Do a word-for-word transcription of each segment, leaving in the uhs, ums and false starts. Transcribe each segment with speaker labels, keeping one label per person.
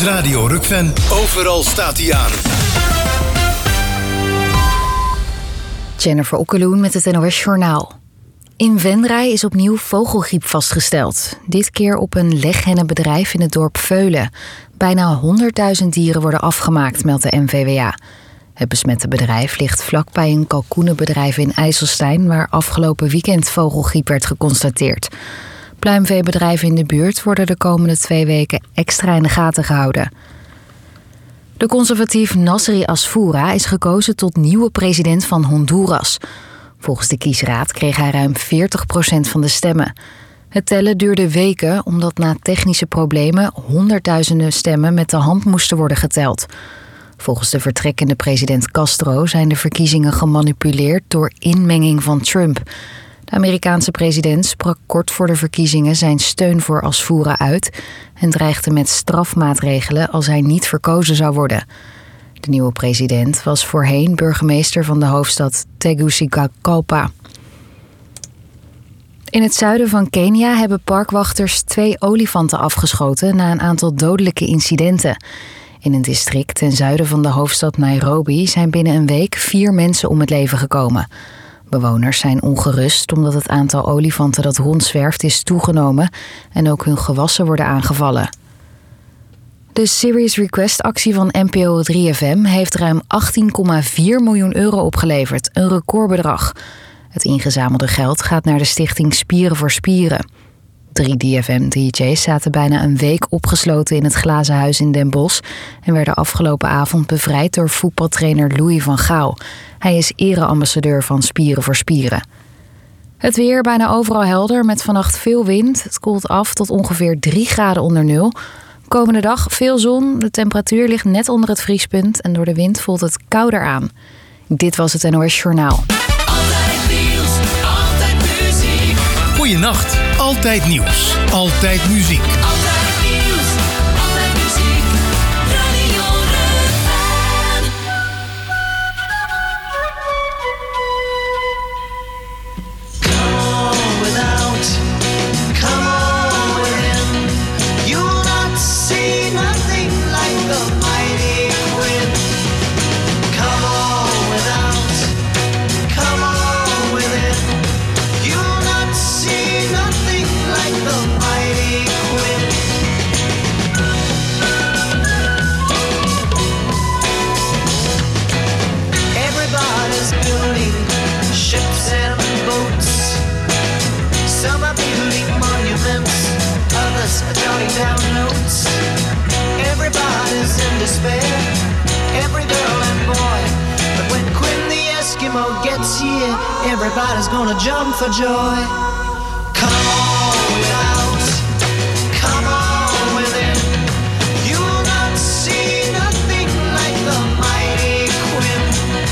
Speaker 1: is Radio Rukven. Overal staat hij aan.
Speaker 2: Jennifer Okkeloen met het N O S Journaal. In Venray is opnieuw vogelgriep vastgesteld. Dit keer op een leghennenbedrijf in het dorp Veulen. Bijna honderdduizend dieren worden afgemaakt, meldt de N V W A. Het besmette bedrijf ligt vlakbij een kalkoenenbedrijf in IJsselstein, waar afgelopen weekend vogelgriep werd geconstateerd. Pluimveebedrijven in de buurt worden de komende twee weken extra in de gaten gehouden. De conservatief Nasri Asfoura is gekozen tot nieuwe president van Honduras. Volgens de kiesraad kreeg hij ruim veertig procent van de stemmen. Het tellen duurde weken omdat na technische problemen honderdduizenden stemmen met de hand moesten worden geteld. Volgens de vertrekkende president Castro zijn de verkiezingen gemanipuleerd door inmenging van Trump. De Amerikaanse president sprak kort voor de verkiezingen zijn steun voor Asfoura uit en dreigde met strafmaatregelen als hij niet verkozen zou worden. De nieuwe president was voorheen burgemeester van de hoofdstad Tegucigalpa. In het zuiden van Kenia hebben parkwachters twee olifanten afgeschoten na een aantal dodelijke incidenten. In een district ten zuiden van de hoofdstad Nairobi zijn binnen een week vier mensen om het leven gekomen. Bewoners zijn ongerust omdat het aantal olifanten dat rondzwerft is toegenomen en ook hun gewassen worden aangevallen. De Serious Request-actie van N P O drie F M heeft ruim achttien komma vier miljoen euro opgeleverd, een recordbedrag. Het ingezamelde geld gaat naar de stichting Spieren voor Spieren. Drie D F M-D J's zaten bijna een week opgesloten in het glazen huis in Den Bosch en werden afgelopen avond bevrijd door voetbaltrainer Louis van Gaal. Hij is ereambassadeur van Spieren voor Spieren. Het weer bijna overal helder met vannacht veel wind. Het koelt af tot ongeveer drie graden onder nul. Komende dag veel zon, de temperatuur ligt net onder het vriespunt en door de wind voelt het kouder aan. Dit was het N O S Journaal.
Speaker 3: Altijd nieuws, altijd muziek.
Speaker 1: Goeienacht, altijd nieuws, altijd muziek.
Speaker 3: Altijd nieuws, altijd muziek. Radio Rukven.
Speaker 4: Come on without, come on within. You will not see nothing like the mighty wind. Come on without, come on within. You will not see nothing like the mighty wind. Everybody's building ships and boats. Some are building monuments, others are jotting down notes. Everybody's in despair, every girl and boy. But when Quinn the Eskimo gets here, everybody's gonna jump for joy. Come on without, come on within. You will not see nothing like the mighty Quinn.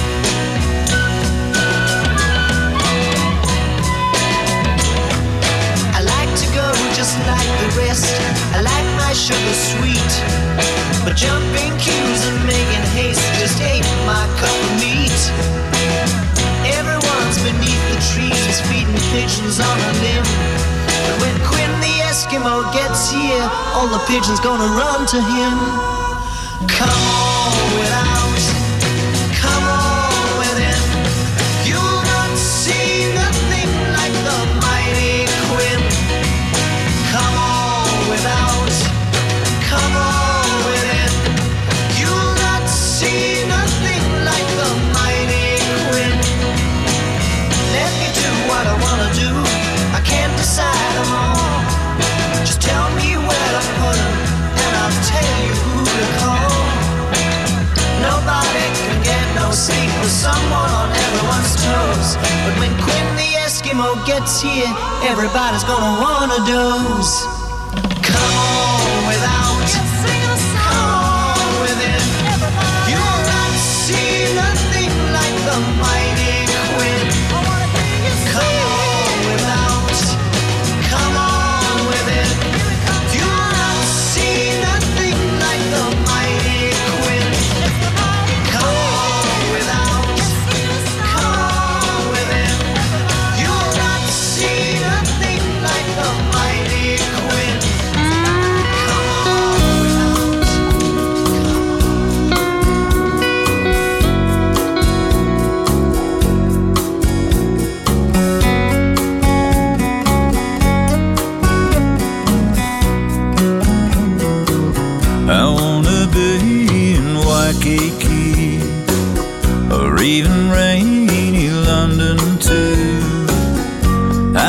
Speaker 4: I like to go just like the rest. I like my sugar sweet. But jumping queues and making haste just ain't my cup of meat. Everyone's beneath the trees feeding pigeons on a limb. But when Quinn the Eskimo gets here, all the pigeons gonna run to him. Come on without, come on within. You'll not see nothing like the mighty Quinn. Come on without, come on within. You'll not see nothing like the mighty Quinn. Let me do what I wanna do. I can't decide them all. Just tell me where to put them, and I'll tell you who to call. Nobody can get no sleep with someone on everyone's toes. But when Quinn the Eskimo gets here, everybody's gonna wanna doze. Come on without, come on within. You'll not see nothing like the mighty Quinn. Come on without, come on within. You'll not see nothing like the mighty Quinn. Come on without, come on within. You'll not see nothing like the mighty Quinn. Come on without.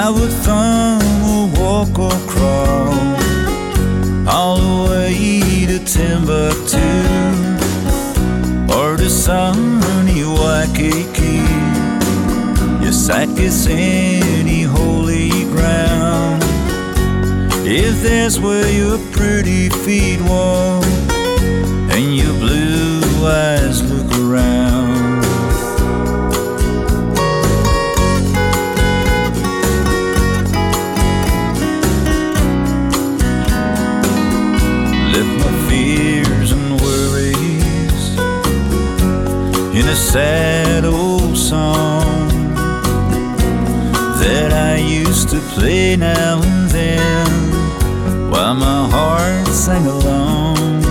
Speaker 5: I would thumb or walk or crawl all the way to Timbuktu or to sunny Waikiki. Yes, I'd kiss any holy ground if that's where your pretty feet walk and your blue eyes look around. Left my fears and worries in a sad old song that I used to play now and then while my heart sang along.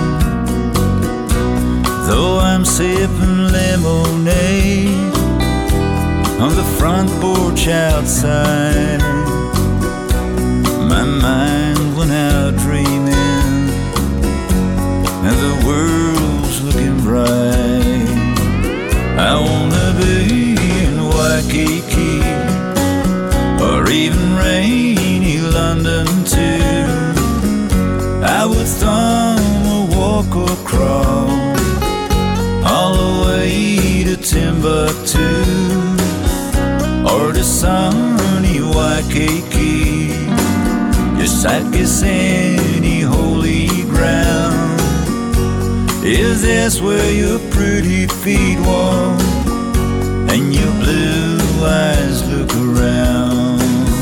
Speaker 5: Though I'm sipping lemonade on the front porch outside, my mind went out dreaming and the world's looking bright. I wanna be in Waikiki or even rainy London too. I would thumb or walk or crawl all the way to Timbuktu or to sunny Waikiki. Yes, I'd kiss any holy ground if that's where your pretty feet walk and your blue eyes look around.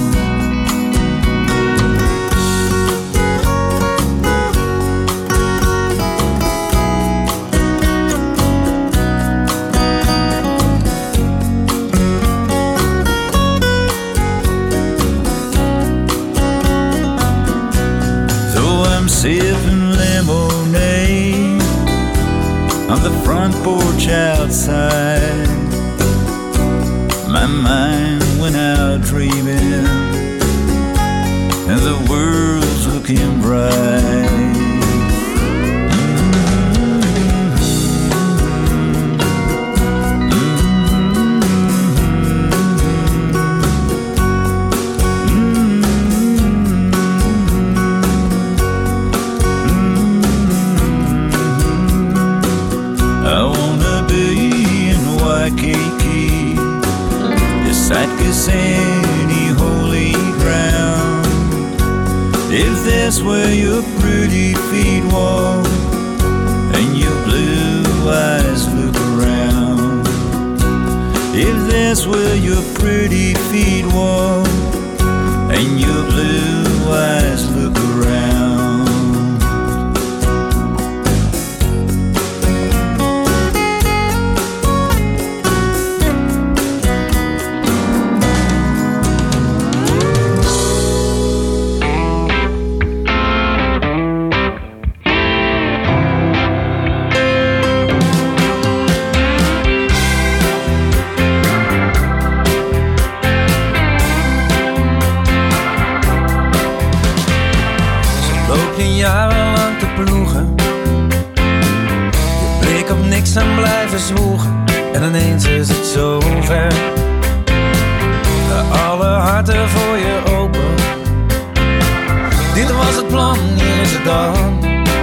Speaker 5: Sipping lemonade on the front porch outside, my mind went out dreaming and the world's looking bright. I'd kiss any holy ground if that's where your pretty feet walk and your blue eyes look around. If that's where your pretty feet walk and your blue eyes look around.
Speaker 6: Jarenlang te ploegen, je blik op niks en blijven zwoegen, en ineens is het zover. Alle harten voor je open, dit was het plan, hier is het dan.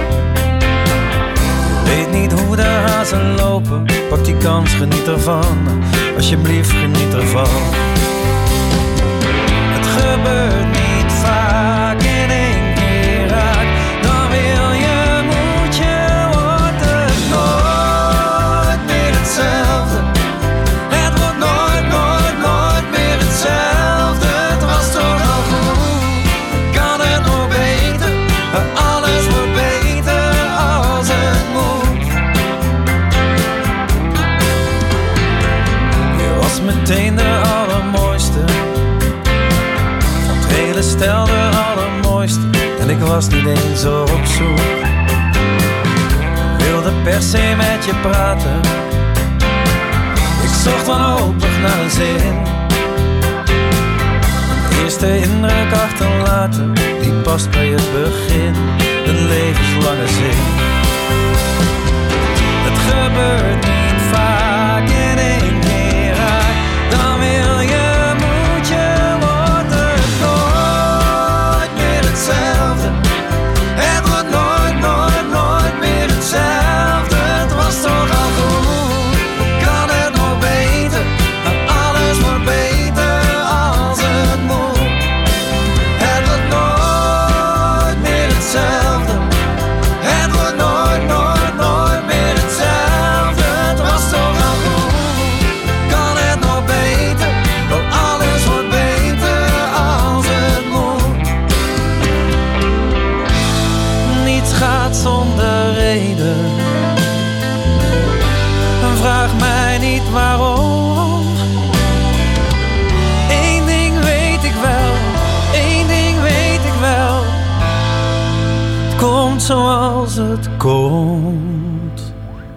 Speaker 6: Je weet niet hoe de hazen lopen, pak die kans, geniet ervan, alsjeblieft geniet ervan. Het gebeurt niet vaak in één keer raak. Dan wil je, moet je, wordt het nooit meer hetzelfde. Het wordt nooit, nooit, nooit meer hetzelfde. Het was toch al goed, kan het nog beter. Alles wordt beter als het moet. Je was meteen de allermooiste, van het hele stel de allermooiste. En ik was niet eens op zoek, wilde per se met je praten. Ik zocht wanhopig naar een zin, een eerste indruk achterlaten, die past bij het begin, een levenslange zin. Het gebeurt niet vaak in één keer raak, dan wil je, moet je, wordt het als het komt.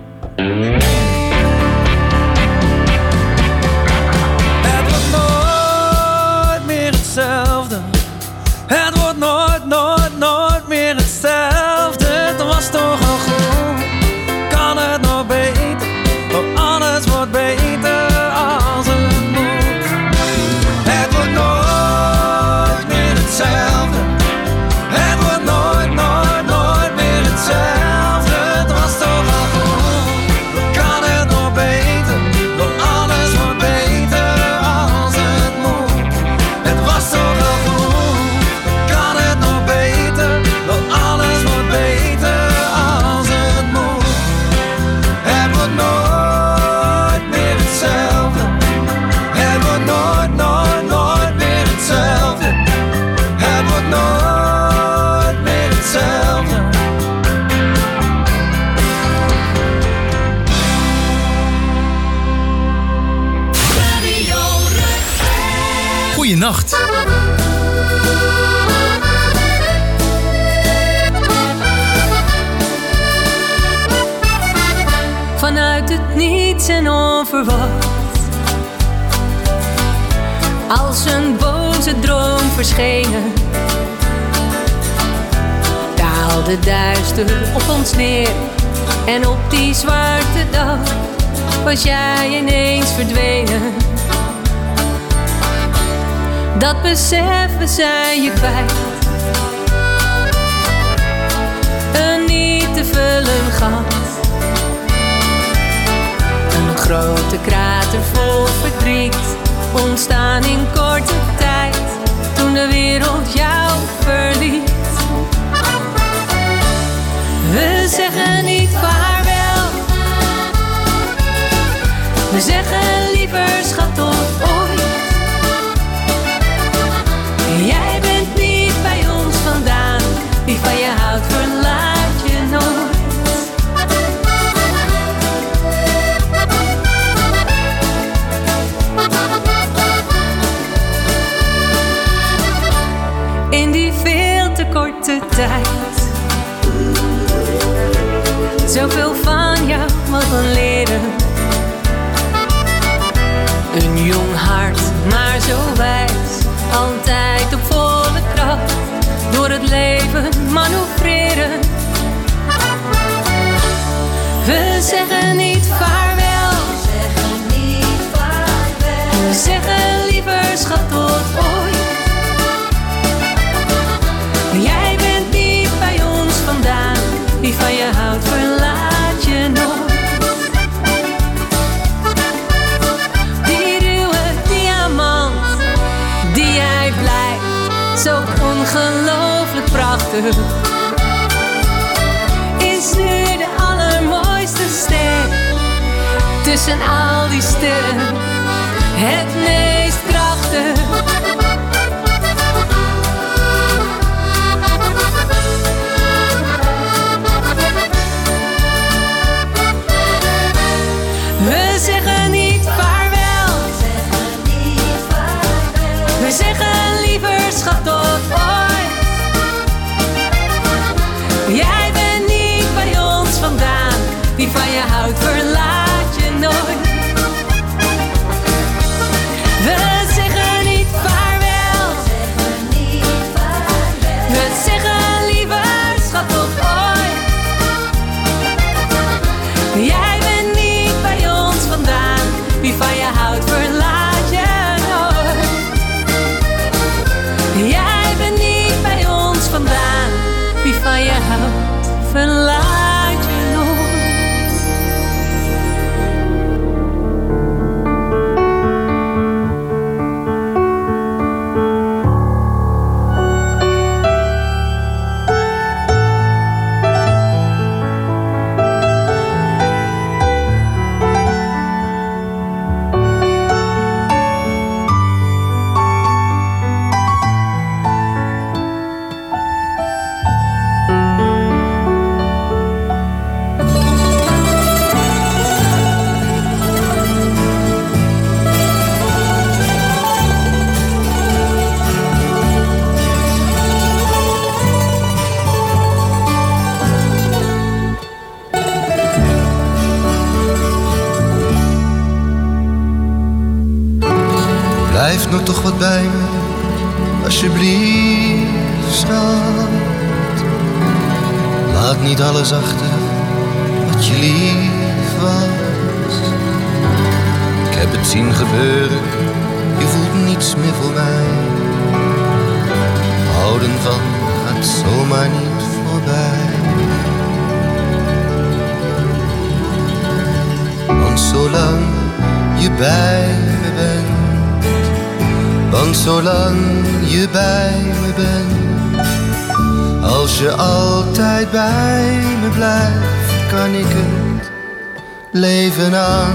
Speaker 6: Het wordt nooit meer hetzelfde. Het wordt nooit, nooit, nooit meer hetzelfde. Het was toch al goed. Kan het nog beter? Want alles wordt beter als het moet. Het wordt nooit meer hetzelfde. Het wordt nooit, nooit, nooit meer hetzelfde. Het was toch al goed. Kan het nog beter? Want alles wordt beter als het moet. Het was toch al goed. Kan het nog beter? Want alles wordt beter als het moet. Het wordt nooit meer hetzelfde. Het wordt nooit, nooit, nooit meer hetzelfde. Het wordt nooit meer hetzelfde.
Speaker 3: Radio Rutger.
Speaker 1: Goeienacht.
Speaker 7: Vanuit het niets en onverwacht, als een boze droom verschenen, daalde duister op ons neer. En op die zwarte dag was jij ineens verdwenen. Dat besef we zijn je kwijt. Een niet te vullen gat, een grote krater vol verdriet, ontstaan in korte tijd, toen de wereld jou verliet. We zeggen niet vaarwel, we zeggen liever schat tot ooit. Jij bent niet bij ons vandaan, wie van je houdt verlaat je nooit. In die veel te korte tijd, zoveel van jou mogen leren. Een jong hart, maar zo wijs, altijd op volle kracht, door het leven manoeuvreren. We zeggen niet vaarwel, we zeggen liever schat tot ooit. Jij bent niet bij ons vandaan, wie van je houdt verlaat je nooit. Die ruwe diamant, die jij blijft, zo ongelooflijk prachtig, is nu de allermooiste ster tussen al die sterren, het meest krachtig. We zeggen niet vaarwel, we zeggen liever schat tot ooit. Jij bent niet bij ons vandaan, wie van je houdt verlaat je nooit. We zeggen niet vaarwel, we zeggen liever schat tot ooit. Jij bent niet bij ons vandaan, wie van je houdt verlaat je nooit. Jij bent niet bij ons vandaan, wie van je houdt verlaat je nooit.
Speaker 8: alsjeblieft, schat. Laat niet alles achter wat je lief was. Ik heb het zien gebeuren, je voelt niets meer voor mij. Houden van gaat zomaar niet voorbij. Want zolang je bij me bent, want zolang je bij me bent, als je altijd bij me blijft, kan ik het leven aan.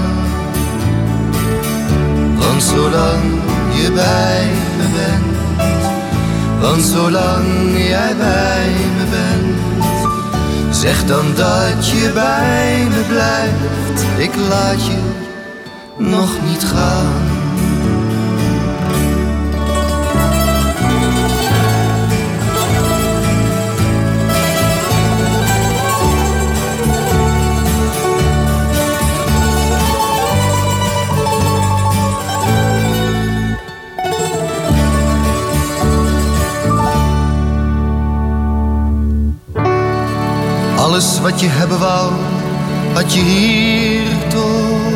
Speaker 8: Want zolang je bij me bent, want zolang jij bij me bent, zeg dan dat je bij me blijft. Ik laat je nog niet gaan. Alles wat je hebben wou, had je hier toch.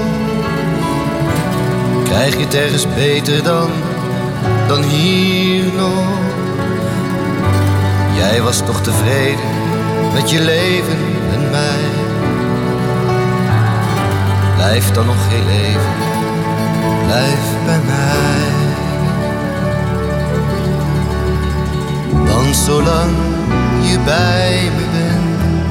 Speaker 8: Krijg je het ergens beter dan, dan hier nog. Jij was toch tevreden met je leven en mij. Blijf dan nog heel even, blijf bij mij. Want zolang je bij me bent,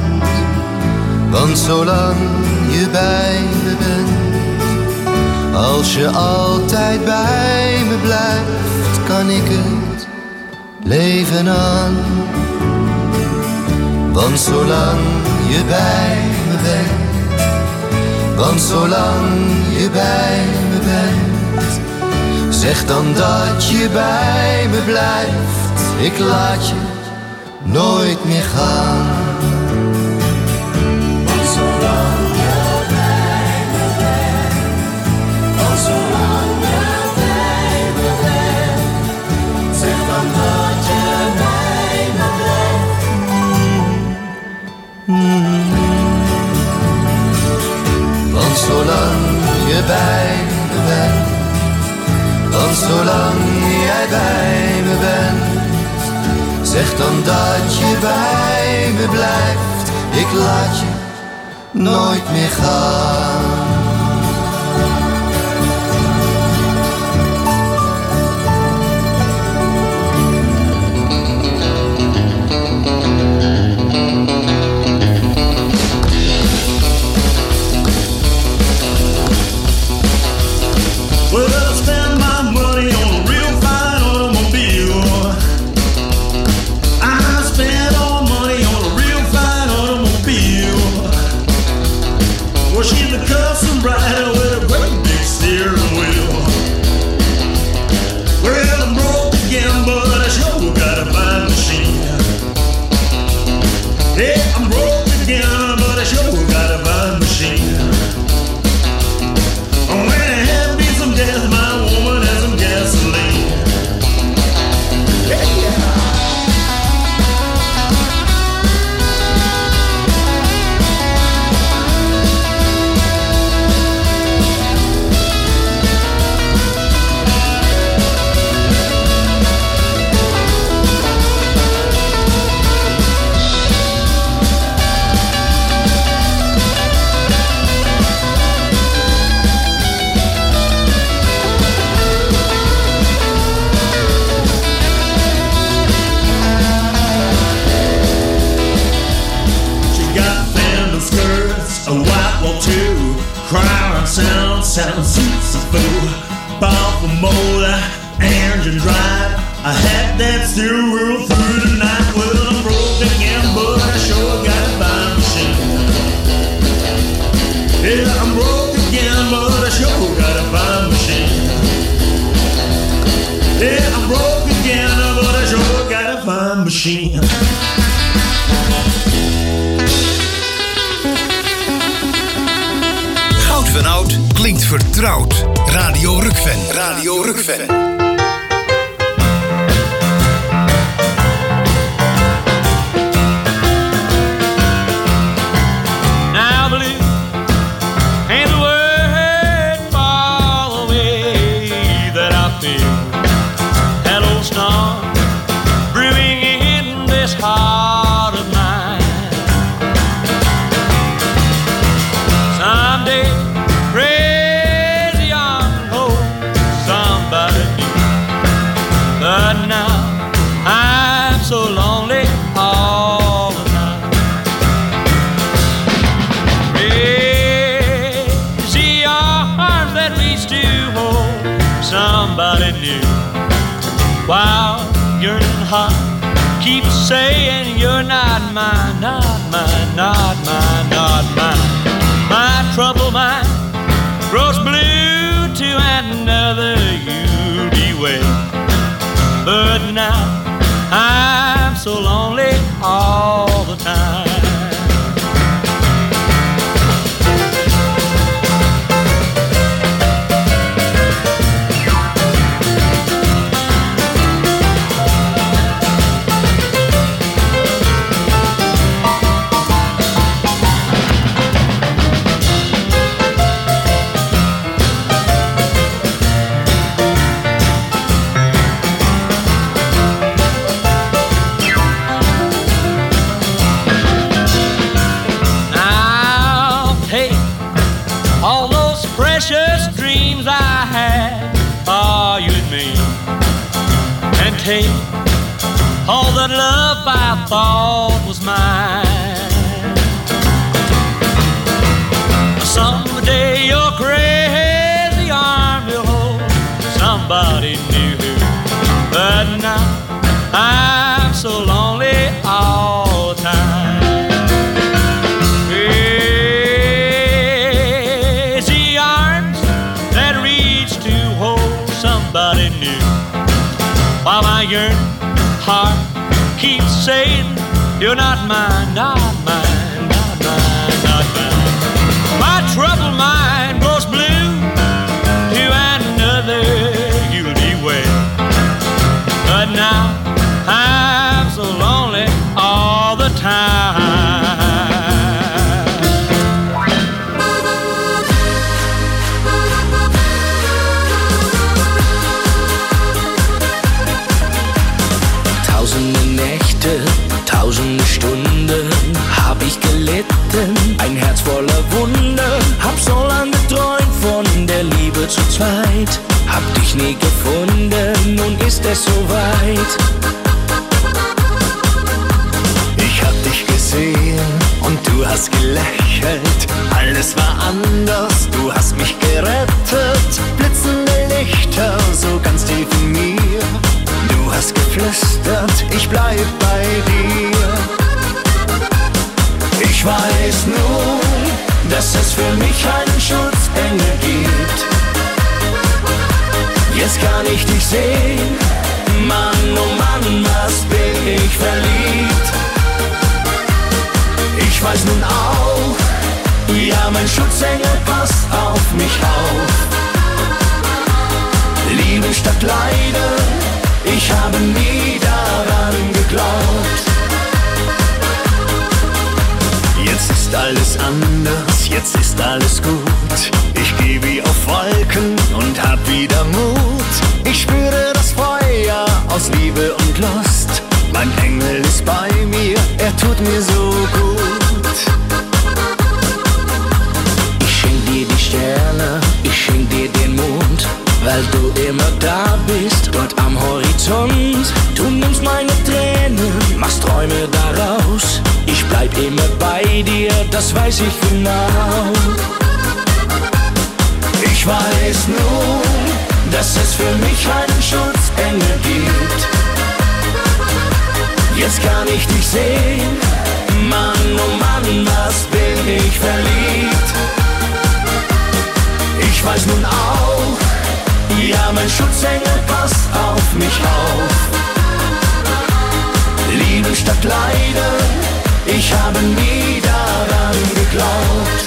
Speaker 8: want zolang je bij me bent, als je altijd bij me blijft, kan ik het leven aan. Want zolang je bij me bent, want zolang je bij me bent, zeg dan dat je bij me blijft. Ik laat je nooit meer gaan. Zolang je bij me bent, want zolang jij bij me bent, zeg dan dat je bij me blijft. Ik laat je nooit meer gaan.
Speaker 9: Sound suits a fool, powerful motor, engine drive. I had that steering wheel through the night. Well, I'm broke again, but I sure got a fine machine. Yeah, I'm broke again, but I sure got a fine machine. Yeah, I'm broke again, but I sure got a fine machine.
Speaker 1: Goud van Oud klinkt vertrouwd. Radio Rukven. Radio Rukven.
Speaker 6: on, brewing in this heart of mine. Someday, crazy on hold somebody new, but now I'm so lonely all the time. Crazy arms that reach to hold somebody new, while yearning heart keeps saying you're not mine, not mine, not mine, not mine. My troubled mind grows blue to another you'll be waiting, but now I'm so lonely all the time. Precious dreams I had, are you and me? And take all that love I thought was mine. Someday your crazy arm will hold somebody new, but now I'm so lonely all the time. Somebody new, while my yearning heart keeps saying you're not mine, not mine, not mine, not mine. My troubled mind grows blue to another you'll be wed, but now I'm so lonely all the time.
Speaker 10: Tausende Stunden hab ich gelitten, ein Herz voller Wunder. Hab so lange geträumt von der Liebe zu zweit, hab dich nie gefunden, nun ist es soweit.
Speaker 8: Ich hab dich gesehen und du hast gelächelt, alles war anders, du hast mich gerettet. Blitzende Lichter, so ganz tief in mir, du hast geflüstert, ich bleib bei dir. Ich weiß nun, dass es für mich einen Schutzengel gibt. Jetzt kann ich dich sehen, Mann, oh Mann, was bin ich verliebt. Ich weiß nun auch, ja, mein Schutzengel passt auf mich auf. Liebe statt Leiden, ich habe nie daran geglaubt. Jetzt ist alles anders, jetzt ist alles gut. Ich geh wie auf Wolken und hab wieder Mut. Ich spüre das Feuer aus Liebe und Lust. Mein Engel ist bei mir, er tut mir so gut.
Speaker 10: Ich schenk dir die Sterne, ich schenk dir den Mond, weil du immer da bist, dort am Horizont. Du nimmst meine Tränen, machst Träume daraus. Ich bleib immer bei dir, das weiß ich genau.
Speaker 8: Ich weiß nun, dass es für mich einen Schutzengel gibt. Jetzt kann ich dich sehen, Mann, oh Mann, was bin ich verliebt. Ich weiß nun auch, ja, mein Schutzengel passt auf mich auf. Liebe statt Leiden, ich habe nie daran geglaubt.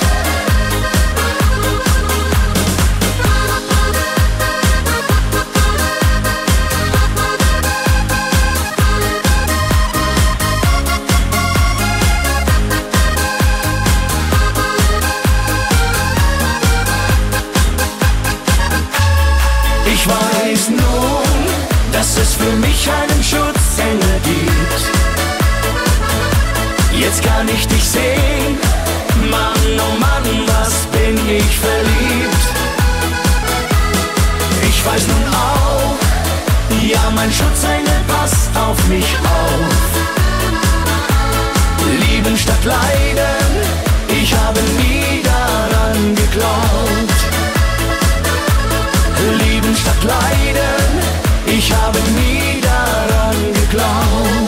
Speaker 8: Ich weiß nun, dass es für mich
Speaker 10: Ja, mein Schutzengel passt auf mich auf. Lieben statt Leiden, ich habe nie daran geglaubt. Lieben statt Leiden, ich habe nie daran geglaubt.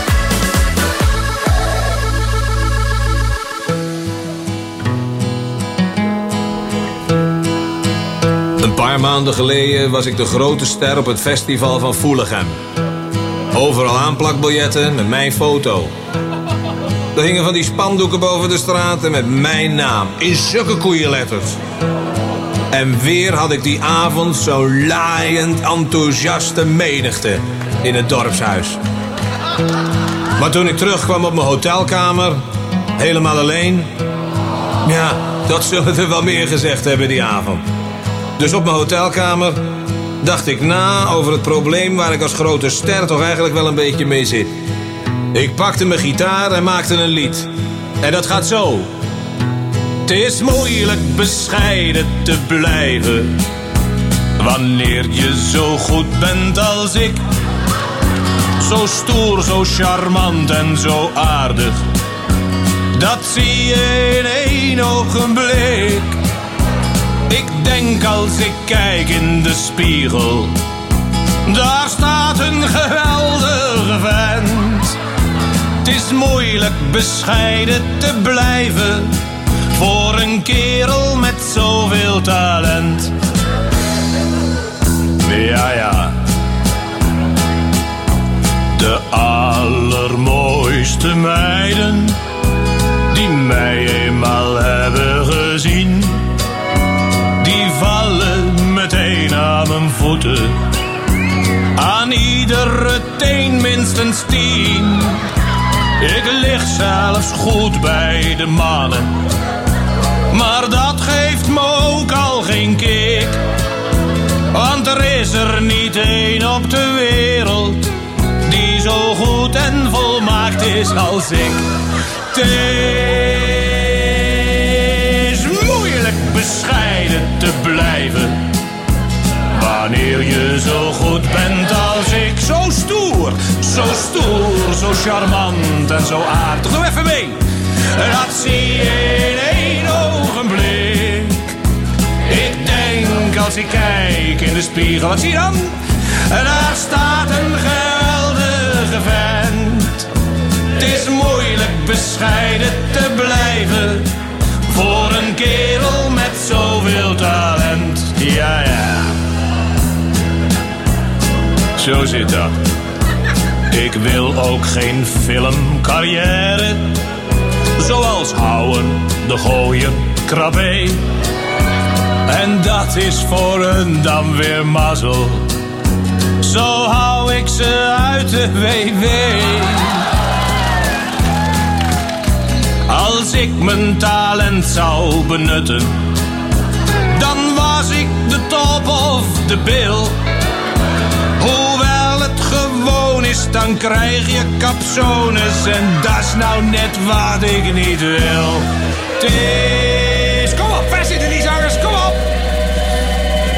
Speaker 11: Een paar maanden geleden was ik de grote ster op het festival van Voelichem. Overal aanplakbiljetten met mijn foto. Er hingen van die spandoeken boven de straten met mijn naam in zulke koeienletters. En weer had ik die avond zo'n laaiend enthousiaste menigte in het dorpshuis. Maar toen ik terugkwam op mijn hotelkamer, helemaal alleen... ja, dat zullen er wel meer gezegd hebben die avond. Dus op mijn hotelkamer dacht ik na over het probleem waar ik als grote ster toch eigenlijk wel een beetje mee zit. Ik pakte mijn gitaar en maakte een lied. En dat gaat zo. Het is moeilijk bescheiden te blijven wanneer je zo goed bent als ik. Zo stoer, zo charmant en zo aardig. Dat zie je in één ogenblik. Ik denk als ik kijk in de spiegel, daar staat een geweldige vent. Het is moeilijk bescheiden te blijven voor een kerel met zoveel talent. Ja, ja. De allermooiste meiden die mij eenmaal hebben gezien, die vallen meteen aan mijn voeten. Aan iedere teen minstens tien. Ik lig zelfs goed bij de mannen, maar dat geeft me ook al geen kick. Want er is er niet één op de wereld die zo goed en volmaakt is als ik. Het is moeilijk bescheiden te blijven wanneer je zo goed bent als ik. Zo stoer, zo stoer, zo charmant en zo aardig. Doe even mee. Dat zie je in één ogenblik. Ik denk als ik kijk in de spiegel, wat zie je dan? Daar staat een geweldige vent. Het is moeilijk bescheiden te blijven voor een kerel met zoveel talent. Ja, ja. Zo zit dat. Ik wil ook geen filmcarrière, zoals houden, de gooien, krabbe. En dat is voor hun dan weer mazzel. Zo hou ik ze uit de W W. Als ik mijn talent zou benutten, dan was ik de top of de bill. Hoewel het gewoon is, dan krijg je capsones. En dat is nou net wat ik niet wil. Het is... Kom op, waar zitten die zangers? Kom op! Het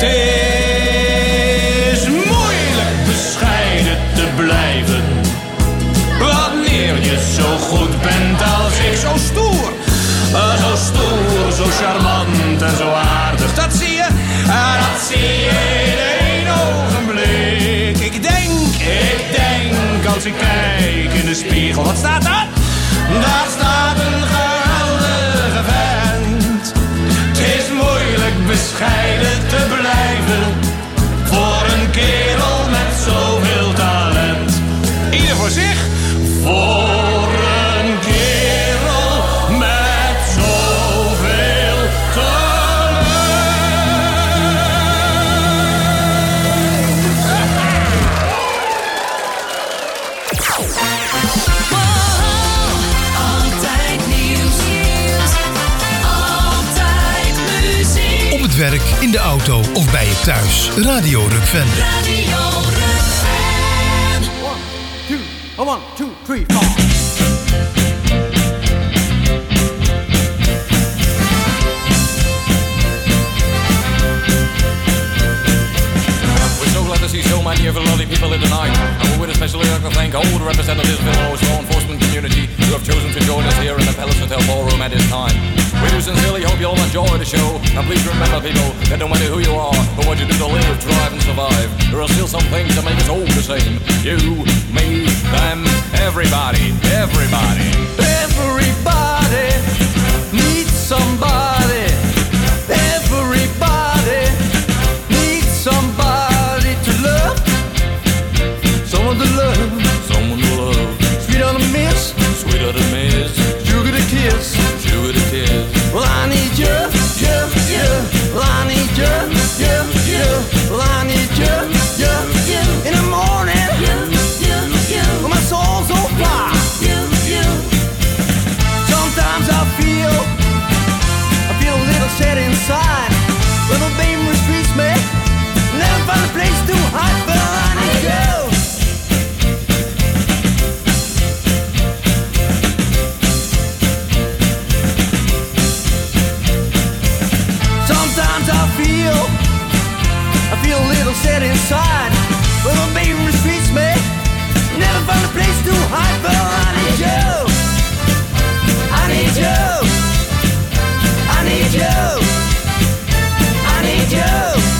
Speaker 11: is moeilijk bescheiden te blijven wanneer je zo goed bent als ik. Zo stoer, uh, zo stoer, zo charmant en zo aardig. Dat zie je, uh, dat zie je in één ogenblik. Ik denk, ik denk als ik kijk in de spiegel. Wat staat daar? Daar staat een geweldige vent. Het is moeilijk bescheiden te blijven voor een kerel met zoveel talent. Ieder voor zich. Voor een kerel met zoveel talent.
Speaker 3: Altijd nieuws, altijd muziek.
Speaker 1: Op het werk, in de auto of bij je thuis. Radio Rukven.
Speaker 3: Radio Rukven.
Speaker 12: One, two, three, four.
Speaker 13: We're so glad to see so many of the lovely people in the night. Especially like to thank all the representatives of the Illinois law enforcement community who have chosen to join us here in the Palace Hotel Ballroom at this time. We do sincerely hope you all enjoy the show. Now please remember, people, that no matter who you are or what you do to live, thrive and survive, there are still some things that make us all the same. You, me, them, everybody, everybody.
Speaker 6: Everybody needs somebody. Everybody needs somebody to love. Someone to love.
Speaker 13: Someone to love.
Speaker 6: Sweeter to miss.
Speaker 13: Sweeter to miss.
Speaker 6: Sugar to kiss.
Speaker 13: Sugar to kiss.
Speaker 6: Well, I need you, you, you. Well, I need you, you, you. Well, I need you, you, you. In the morning, you, you, you. When my soul's on fire, you, you. Sometimes I feel, I feel a little sad inside. Little baby retreats me. Never find a place to hide, but I need you. Sometimes I feel, I feel a little sad inside. Little baby retreats me. Never find a place to hide, but I need you. I need you. I need you. I need you.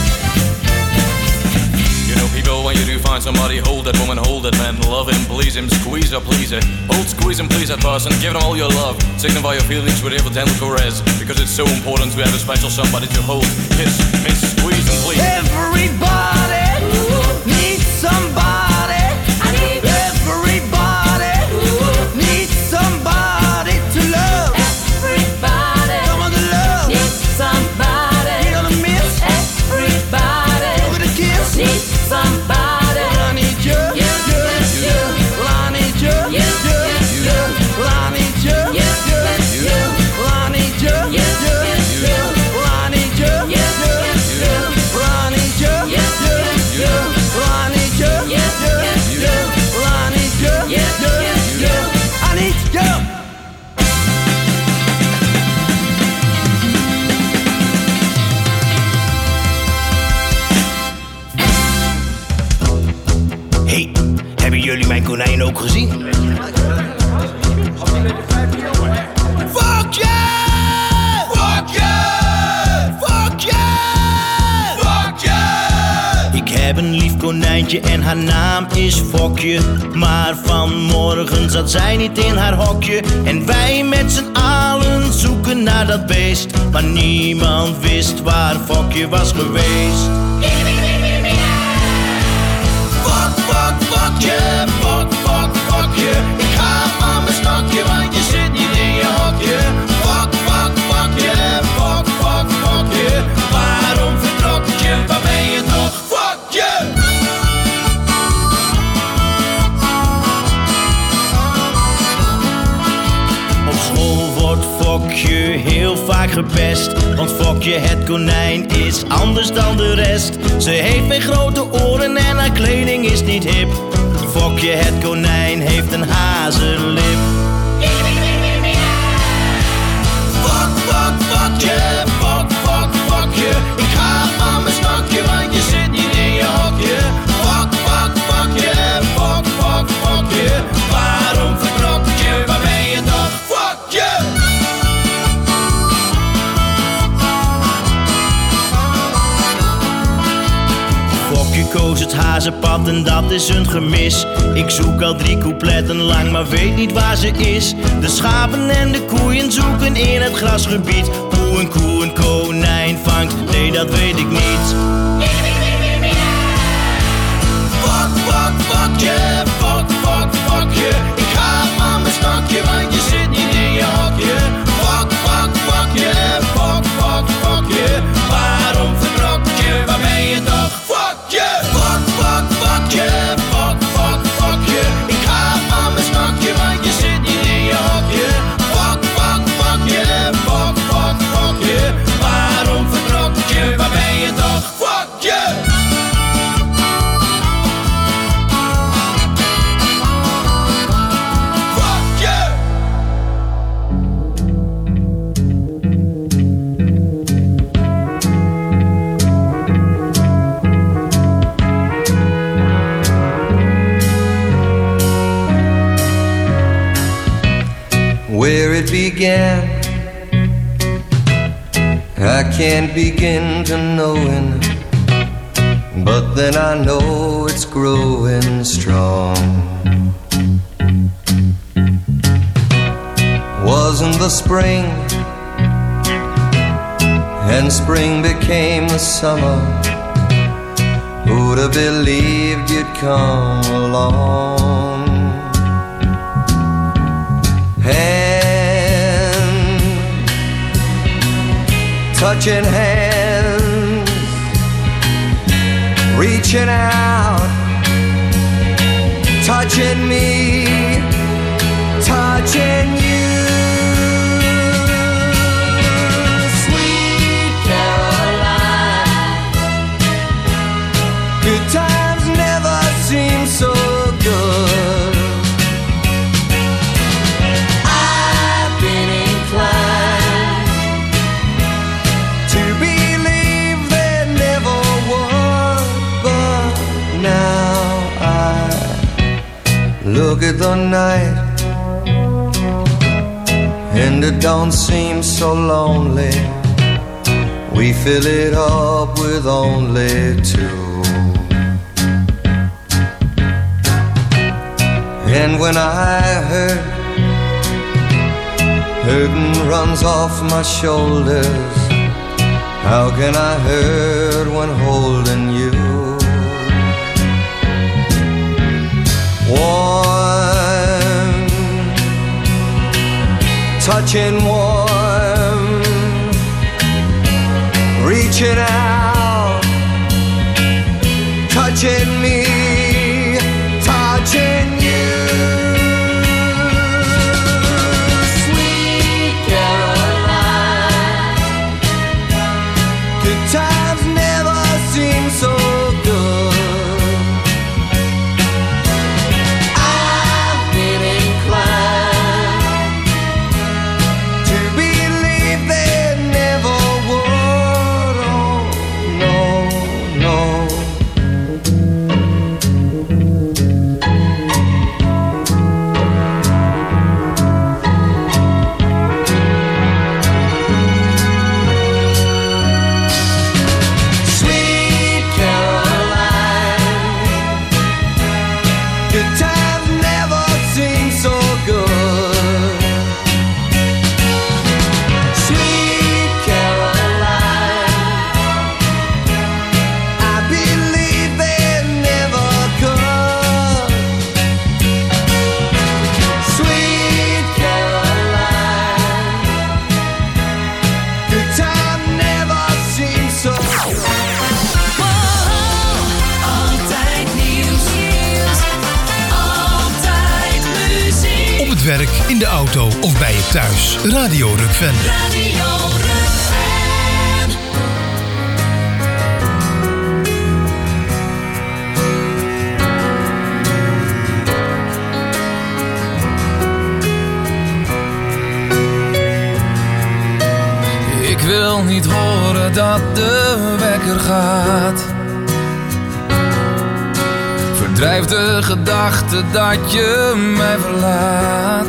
Speaker 13: You know, people, when you do find somebody, hold that woman, hold that man, love him, please him, squeeze her, please her. Hold, squeeze and please that person, give them all your love. Signify your feelings with every gentle caress, because it's so important to have a special somebody to hold, kiss, miss, squeeze and please.
Speaker 6: Everybody needs somebody. I need everybody needs somebody to love.
Speaker 7: Everybody
Speaker 6: Someone to love.
Speaker 7: needs somebody.
Speaker 6: You gonna miss.
Speaker 7: Everybody
Speaker 6: With a kiss.
Speaker 7: needs somebody.
Speaker 6: Well, I need you.
Speaker 7: You,
Speaker 6: you,
Speaker 7: you,
Speaker 6: you. Well, I need you.
Speaker 7: You,
Speaker 6: you,
Speaker 7: you,
Speaker 6: you. Well, I need you.
Speaker 7: You,
Speaker 6: you,
Speaker 7: you,
Speaker 6: you. Well, I need you.
Speaker 7: You,
Speaker 6: you,
Speaker 7: you,
Speaker 6: you. Well, I need you.
Speaker 7: You,
Speaker 6: you, you. Well, I need you.
Speaker 7: You,
Speaker 6: you, you. Well, I need you.
Speaker 7: You,
Speaker 6: you, you. Well, I need you.
Speaker 7: You,
Speaker 6: you, you. I need you.
Speaker 10: Hey, hebben jullie mijn konijn ook gezien?
Speaker 6: Fuck yeah! Fuck yeah! Fuck yeah! Fuck yeah!
Speaker 10: Ik heb een lief konijntje en haar naam is Fokje. Maar vanmorgen zat zij niet in haar hokje. En wij met z'n allen zoeken naar dat beest. Maar niemand wist waar Fokje was geweest.
Speaker 6: Fuck, fuck, fuck je, fuck, fuck, fuck je. Ik ga van mijn stokje, want je zit niet in je hokje. Fuck, fuck, fuck je, fuck, fuck, fuck je. Waarom vertrok je, waar ben je toch? Fuck je!
Speaker 10: Op school wordt Fokje heel vaak gepest. Want Fokje het konijn is anders dan de rest. Ze heeft weer grote oren en haar kleding is niet hip. Fokje het konijn heeft een hazenlip.
Speaker 6: Fuck, fuck, fuck je, fuck, fuck, fuck je. Ik ga van mijn stokje, want je zit niet in je hokje. Fuck, fuck, fuck je, fuck, fuck, fuck je. Waarom vertrok je, waar ben je toch? Fuck je!
Speaker 10: Fokje koos het hazenpad en dat is een gemis. Ik zoek al drie coupletten lang, maar weet niet waar ze is. De schapen en de koeien zoeken in het grasgebied. Hoe een koe een konijn vangt, nee dat weet ik niet.
Speaker 6: Fuck, fuck, fuck je, fuck, fuck, fuck je. Ik ga van mijn stokje, want je zit niet in je hokje. Fuck, fuck, fuck je, fuck, fuck, fuck je. Waarom vertrok je, waar ben je toch? Fuck je! Fuck, fuck, fuck je, fuck, fuck, fuck je. Ik ga van mijn stokje, want je zit niet in je hokje. Fuck, fuck, fuck je, fuck, fuck, fuck je. Waarom vertrok je, waar ben je toch? Fuck je!
Speaker 8: where it began. I can't begin to knowing, but then I know it's growing strong. Wasn't the spring, and spring became the summer. Who'd have believed you'd come along? Hand, touching hands, reaching out, touching me, touching you. Good times never seem so good. I've been inclined to believe there never was, but now I look at the night and it don't seem so lonely. We fill it up with only two. And when I hurt, hurting runs off my shoulders. How can I hurt when holding you? Warm, touching warm, reaching out, touching me, touching you. Times never seem so good. I've been inclined to believe there never would. Oh, no, no.
Speaker 1: Werk, in de auto of bij je thuis. Radio Rukven.
Speaker 3: Radio Rukven.
Speaker 6: Ik wil niet horen dat de wekker gaat. Verdrijf de gedachte dat je mij verlaat.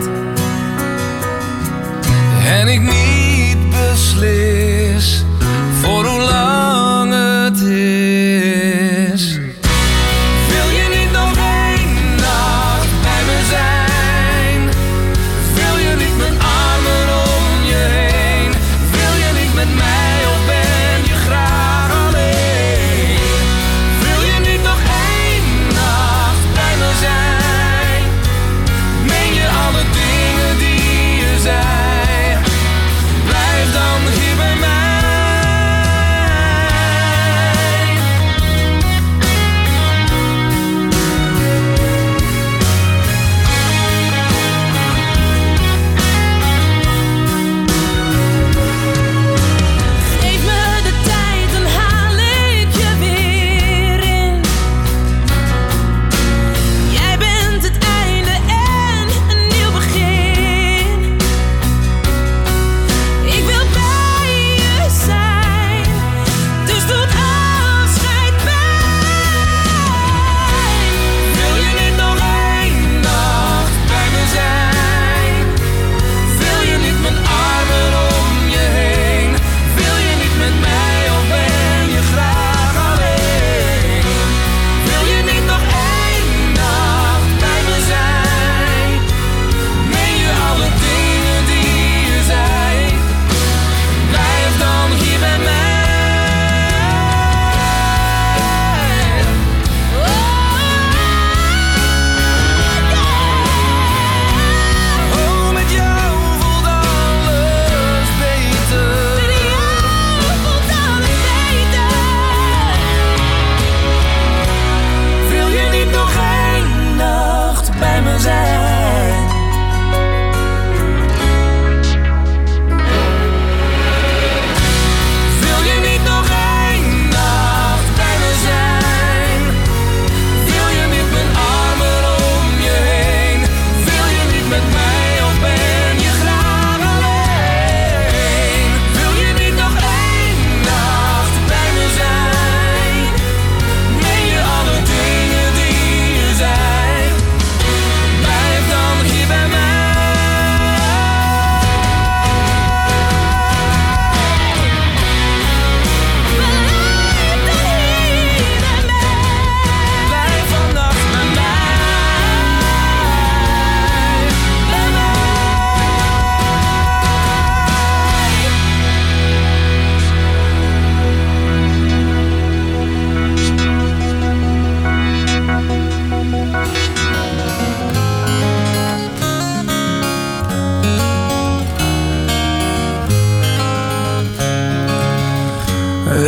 Speaker 6: En ik niet beslis voor hoe lang het is. Wil je niet nog één nacht bij me zijn? Wil je niet mijn armen om je heen? Wil je niet met mij of ben je graag alleen? Wil je niet nog één nacht bij me zijn? Meen je alle dingen die je zei? Blijf dan hier bij mij.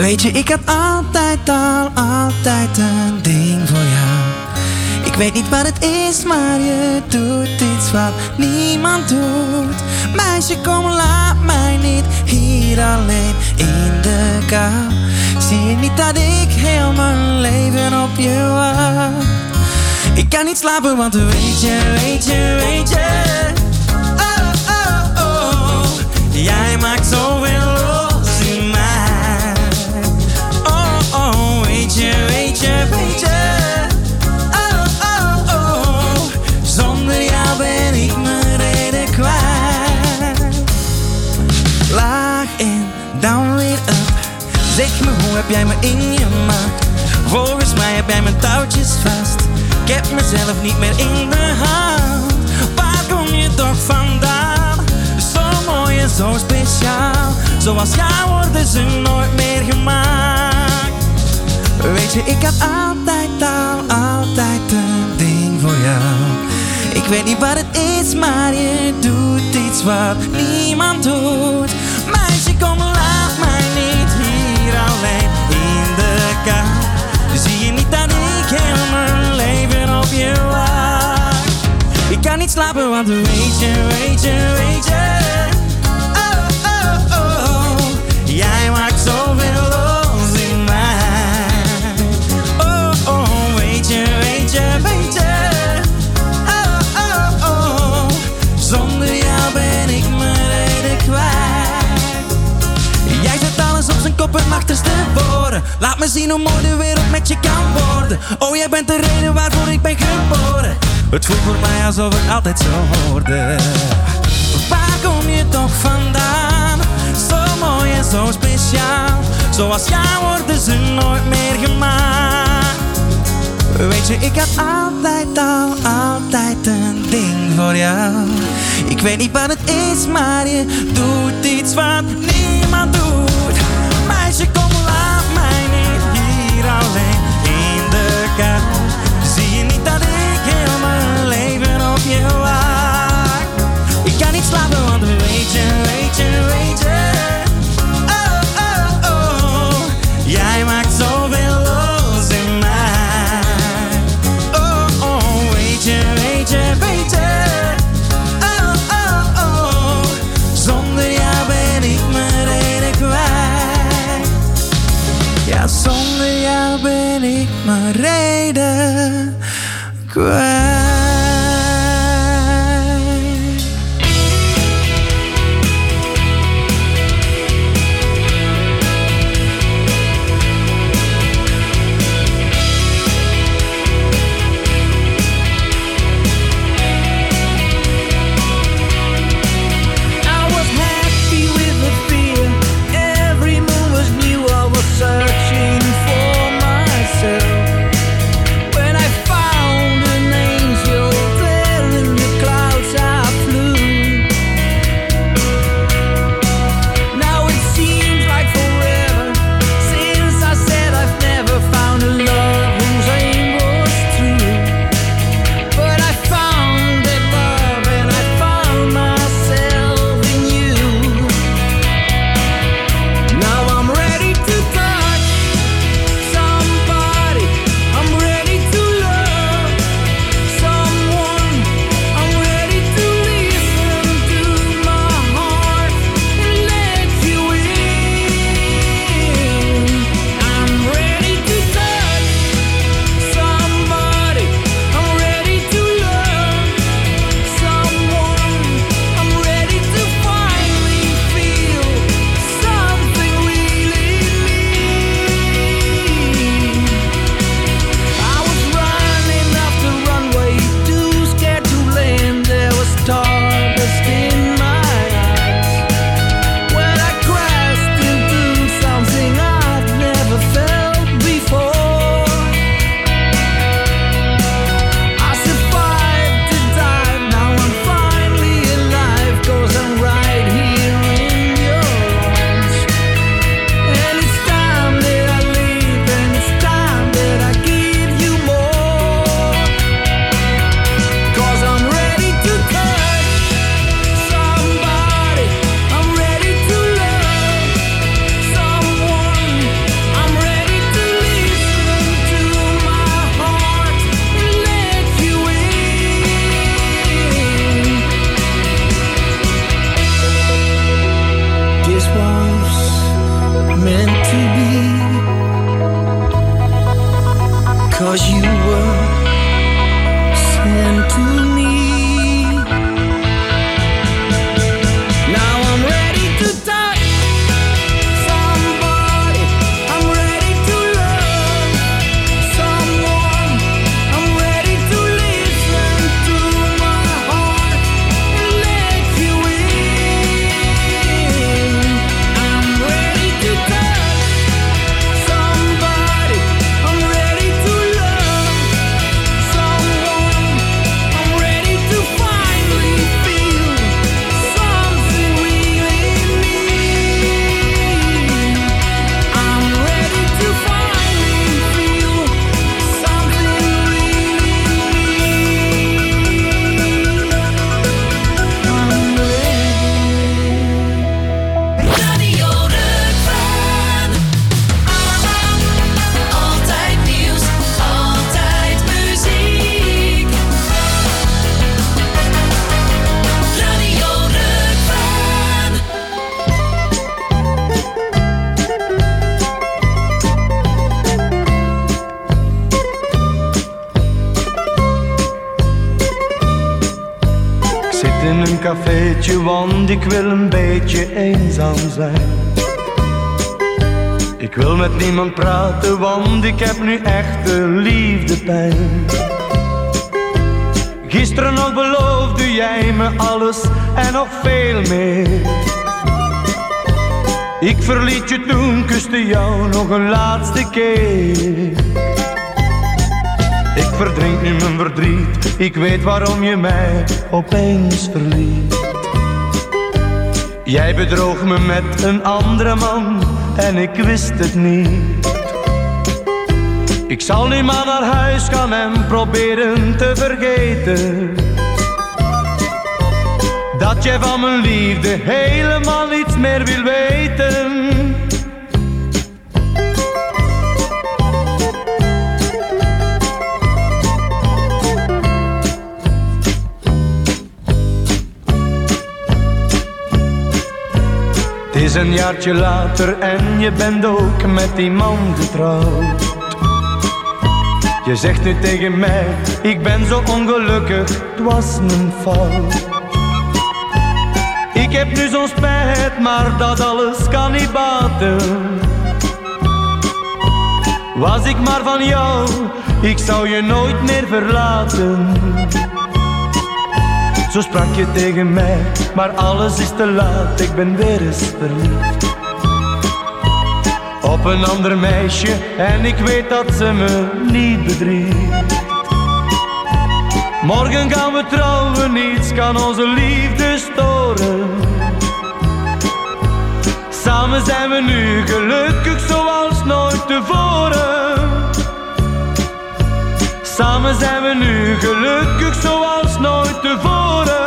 Speaker 14: Weet je, ik had altijd al, altijd een ding voor jou. Ik weet niet wat het is, maar je doet iets wat niemand doet. Meisje, kom, laat mij niet hier alleen in de kou. Zie je niet dat ik heel mijn leven op je wacht? Ik kan niet slapen, want weet je, weet je, weet je. Oh, oh, oh. Jij maakt zoveel los in mij. Oh, oh, weet je, weet je, weet je. Oh, oh, oh. Zonder jou ben ik mijn reden kwijt. Laag in, dan weer up. Zeg me, hoe heb jij me in je macht? Volgens mij heb jij mijn touwtjes vast. Ik heb mezelf niet meer in de hand. Waar kom je toch vandaan? Zo mooi en zo speciaal. Zoals jou worden ze nooit meer gemaakt. Weet je, ik had altijd al, altijd een ding voor jou. Ik weet niet wat het is, maar je doet iets wat niemand doet. Meisje, kom, laat mij niet hier alleen in de kou. Zie je niet dat ik heel mijn leven op je wacht? Ik kan niet slapen, want weet je, weet je, weet je. Oh, oh, oh. Jij maakt zoveel los in mij. Oh, oh, weet je, weet je, weet je. Oh, oh, oh. Zonder jou ben ik mijn reden kwijt. Jij zet alles op zijn kop en achterste woorden. Laat me zien hoe mooi de wereld met je kan worden. Oh, jij bent de reden waarvoor ik ben geboren. Het voelt voor mij alsof het altijd zo hoorde. Waar kom je toch vandaan? Zo mooi en zo speciaal. Zoals jou worden ze nooit meer gemaakt. Weet je, ik had altijd al, altijd een ding voor jou. Ik weet niet wat het is, maar je doet iets wat niemand doet. Meisje, kom, laat mij niet hier alleen in de kou. Zie je niet dat ik heel mijn leven op je wacht? Ik kan niet slapen, want weet je, weet je, weet je. Oh, oh, oh. Jij maakt zoveel los in mij. Oh, oh, weet je, weet je, weet je. Oh, oh, oh. Zonder jou ben ik mijn reden kwijt. Ja, zonder jou ben ik mijn reden kwijt.
Speaker 6: Searching for myself when I found an angel.
Speaker 15: in een cafeetje, want ik wil een beetje eenzaam zijn. Ik wil met niemand praten, want ik heb nu echte liefdepijn. Gisteren nog beloofde jij me alles en nog veel meer. Ik verliet je toen, kuste jou nog een laatste keer. Ik verdrink nu mijn verdriet, ik weet waarom je mij opeens verliet. Jij bedroog me met een andere man en ik wist het niet. Ik zal nu maar naar huis gaan en proberen te vergeten dat jij van mijn liefde helemaal niets meer wil weten. Het is een jaartje later en je bent ook met die man getrouwd. Je zegt nu tegen mij, ik ben zo ongelukkig, het was mijn fout. Ik heb nu zo'n spijt, maar dat alles kan niet baten. Was ik maar van jou, ik zou je nooit meer verlaten. Zo sprak je tegen mij, maar alles is te laat, ik ben weer eens verliefd op een ander meisje en ik weet dat ze me niet bedriegt. Morgen gaan we trouwen, niets kan onze liefde storen. Samen zijn we nu gelukkig zoals nooit tevoren. Samen zijn we nu gelukkig zoals nooit tevoren.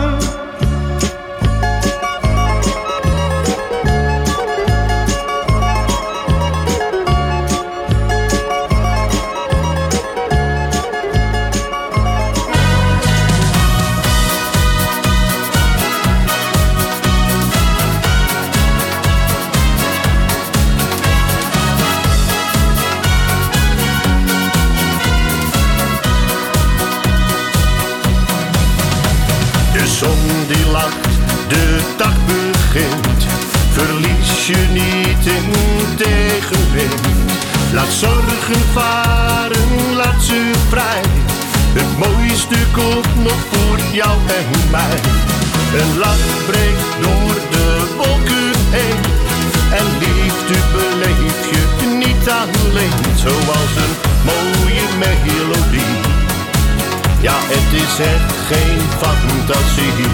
Speaker 16: Die lacht, de dag begint. Verlies je niet in tegenwind. Laat zorgen varen, laat ze vrij. Het mooiste komt nog voor jou en mij. Een lach breekt door de wolken heen. En liefde beleef je niet alleen. Zoals een mooie melodie. Ja, het is echt geen fantasie.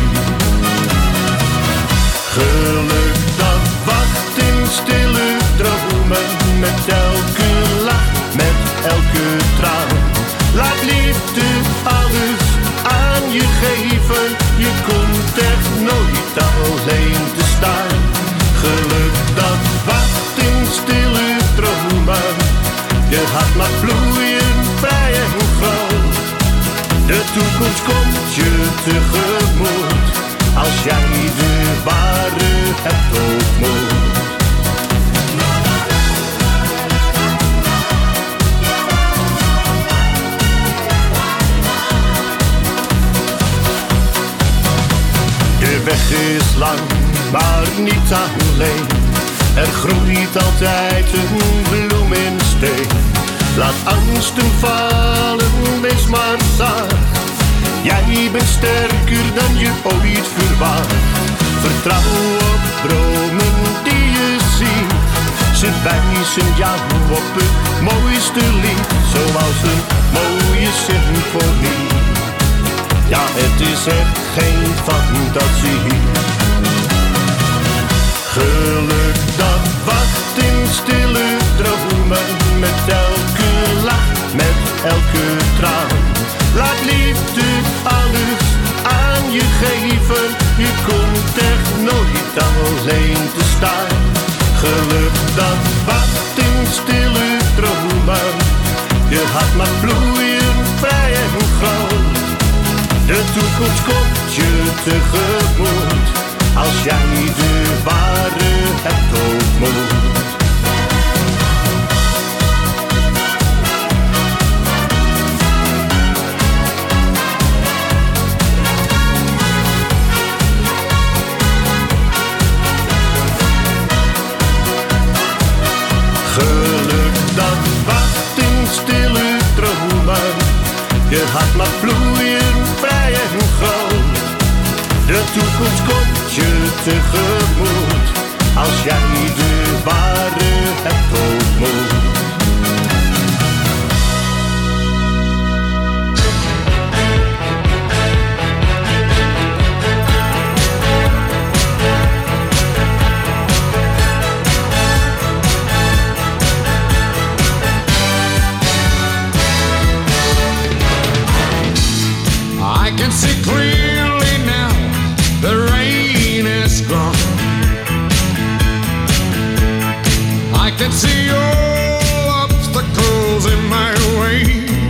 Speaker 16: Geluk dat wacht in stille dromen. Met elke lach, met elke traan. Laat liefde alles aan je geven. Je komt echt nooit alleen te staan. Geluk dat wacht in stille dromen. Je hart mag vloeien, vrij en groot. De toekomst komt je tegemoet, als jij de ware hebt ontmoet. De weg is lang, maar niet alleen. Er groeit altijd een bloem in steen. Laat angsten vallen, wees maar zacht. Jij bent sterker dan je ooit verwacht. Vertrouw op dromen die je ziet. Ze wijzen jou op het mooiste lied. Zoals een mooie symfonie. Ja, het is echt geen fantasie. Geluk dat wacht in stille dromen. Met elke lach, met elke traan. Laat liefde alles aan je geven. Je komt echt nooit alleen te staan. Geluk dat wacht in stille dromen. Je hart mag vloeien, vrij en groot. De toekomst komt je tegemoet, als jij de ware hebt ontmoet. mag bloeien vrij en groot. De toekomst komt je tegemoet, als jij de ware hebt ontmoet.
Speaker 17: I can see clearly now, the rain is gone. I can see all obstacles in my way.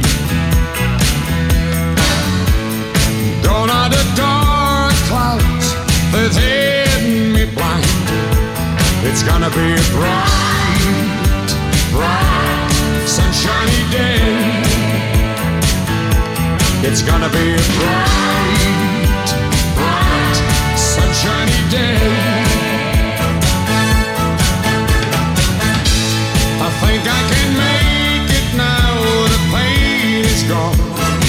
Speaker 17: Gone are the dark clouds that hid me blind. It's gonna be a bright, bright, sunshiny day. It's gonna be a bright, bright, sunshiny day. I think I can make it now, the pain is gone.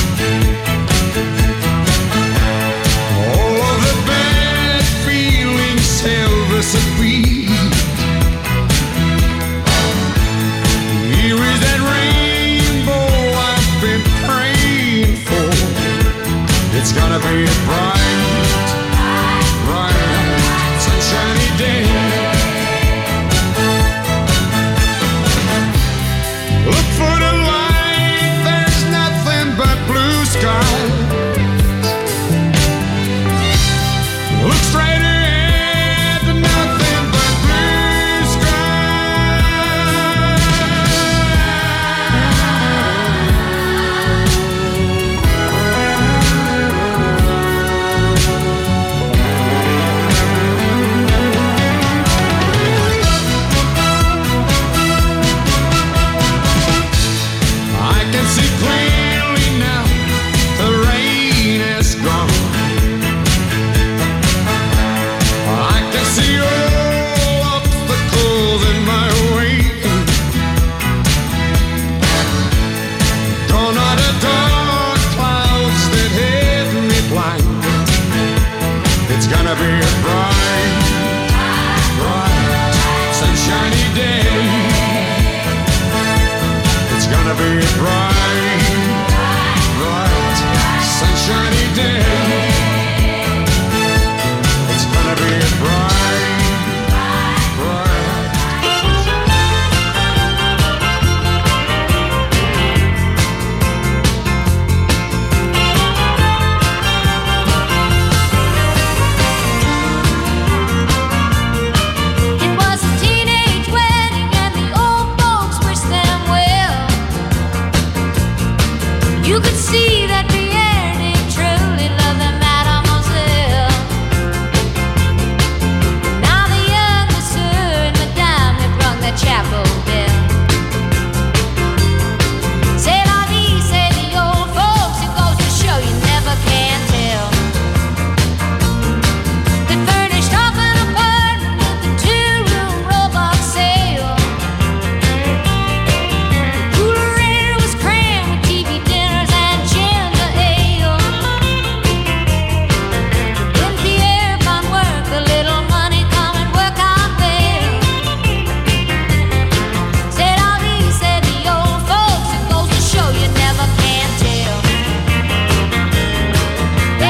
Speaker 17: All of the bad feelings have disappeared. Here is that rainbow I've been praying for. It's gonna be a bright, bright, sunshiny day. Look for the light, there's nothing but blue sky. Look straight ahead, nothing but blue sky. I can see clearly now, the rain is gone. I can see all obstacles in my way. Gone are the dark clouds that hid me blind. It's gonna be a bright, bright, sunshiny day. It's gonna be a bright, bright, sunshiny day.